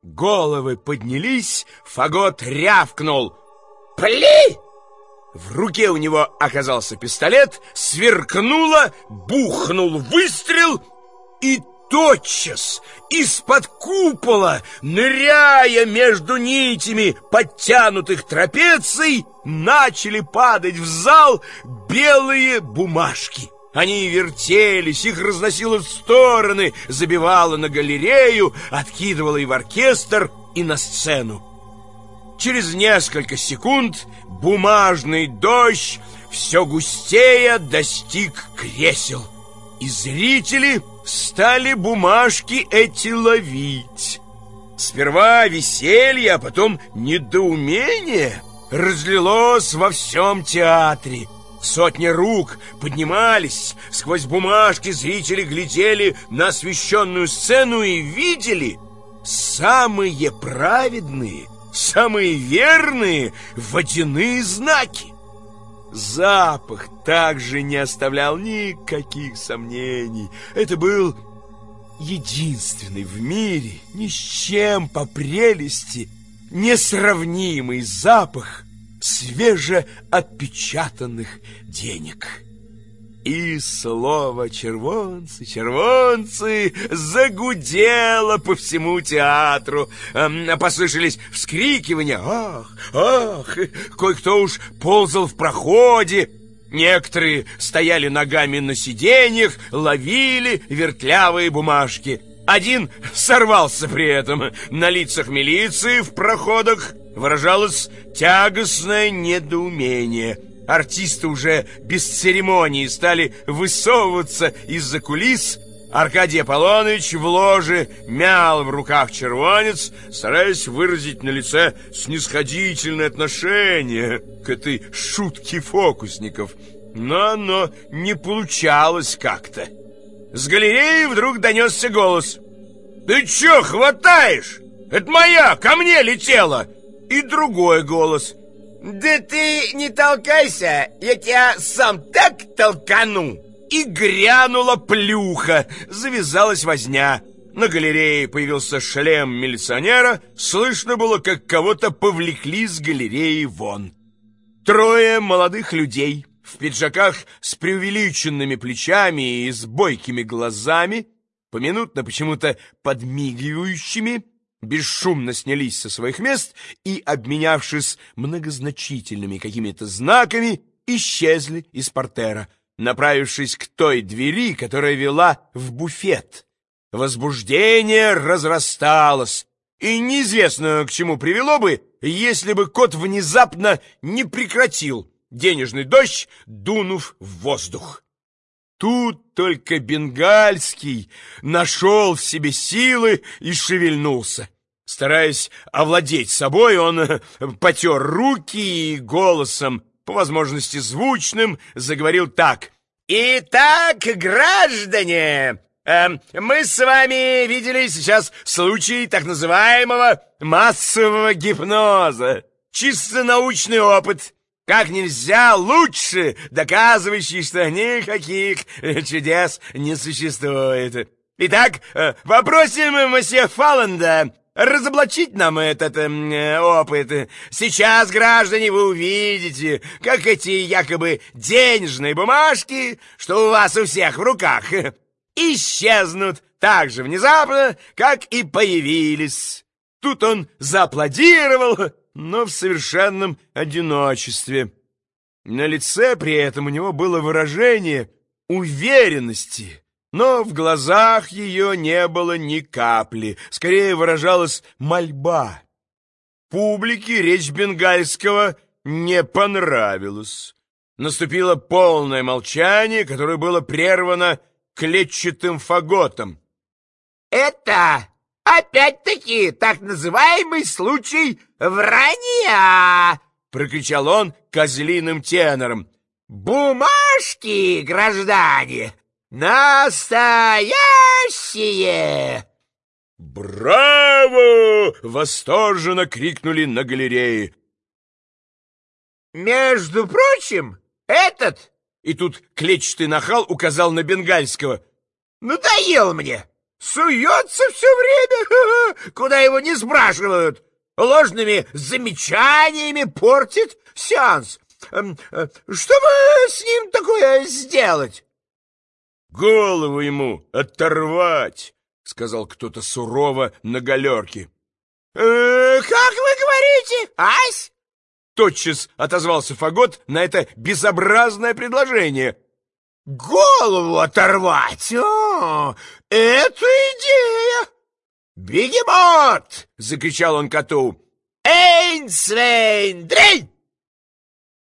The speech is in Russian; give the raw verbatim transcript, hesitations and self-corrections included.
Головы поднялись, Фагот рявкнул: «Пли!» В руке у него оказался пистолет, сверкнуло, бухнул выстрел, и тотчас из-под купола, ныряя между нитями подтянутых трапеций, начали падать в зал белые бумажки. Они вертелись, их разносило в стороны, забивало на галерею, откидывало и в оркестр, и на сцену. Через несколько секунд бумажный дождь все густее достиг кресел, и зрители стали бумажки эти ловить. Сперва веселье, а потом недоумение разлилось во всем театре. Сотни рук поднимались, сквозь бумажки зрители глядели на освещенную сцену и видели самые праведные, самые верные водяные знаки. Запах также не оставлял никаких сомнений. Это был единственный в мире, ни с чем по прелести несравнимый запах свежеотпечатанных денег. И слово «червонцы, червонцы» загудело по всему театру. Послышались вскрикивания: «Ах, ах!» Кое-кто уж ползал в проходе. Некоторые стояли ногами на сиденьях, ловили вертлявые бумажки. Один сорвался при этом. На лицах милиции в проходах выражалось тягостное недоумение. Артисты уже без церемонии стали высовываться из-за кулис. Аркадий Аполлоныч в ложе мял в руках червонец, стараясь выразить на лице снисходительное отношение к этой шутке фокусников. Но оно не получалось как-то. С галереи вдруг донесся голос: «Ты чё хватаешь? Это моя, ко мне летела!» И другой голос: «Да ты не толкайся, я тебя сам так толкану!» И грянула плюха, завязалась возня. На галерее появился шлем милиционера, слышно было, как кого-то повлекли с галереи вон. Трое молодых людей в пиджаках с преувеличенными плечами и с бойкими глазами, поминутно почему-то подмигивающими, бесшумно снялись со своих мест и, обменявшись многозначительными какими-то знаками, исчезли из портера, направившись к той двери, которая вела в буфет. Возбуждение разрасталось, и неизвестно, к чему привело бы, если бы кот внезапно не прекратил денежный дождь, дунув в воздух. Тут только Бенгальский нашел в себе силы и шевельнулся. Стараясь овладеть собой, он потер руки и голосом, по возможности звучным, заговорил так: «Итак, граждане, э, мы с вами видели сейчас случай так называемого массового гипноза. Чисто научный опыт, как нельзя лучше доказывающий, что никаких чудес не существует. Итак, э, попросим месье Фаланда разоблачить нам этот э, опыт. Сейчас, граждане, вы увидите, как эти якобы денежные бумажки, что у вас у всех в руках, исчезнут так же внезапно, как и появились». Тут он зааплодировал, но в совершенном одиночестве. На лице при этом у него было выражение уверенности, но в глазах ее не было ни капли, скорее выражалась мольба. Публике речь Бенгальского не понравилась. Наступило полное молчание, которое было прервано клетчатым фаготом. «Это опять-таки так называемый случай вранья!» — прокричал он козлиным тенором. «Бумажки, граждане, настоящие!» «Браво!» — восторженно крикнули на галерее. «Между прочим, этот...» И тут клетчатый нахал указал на Бенгальского. «Надоел мне! суется все время, куда его не спрашивают. Ложными замечаниями портит сеанс. Что бы с ним такое сделать? Голову ему оторвать, сказал кто-то сурово на галерке. «Э, как вы говорите, ась?» Тотчас отозвался Фагот на это безобразное предложение. «Голову оторвать! О, это идея!» «Бегемот!» — закричал он коту. «Эйнсвейн, дрей!»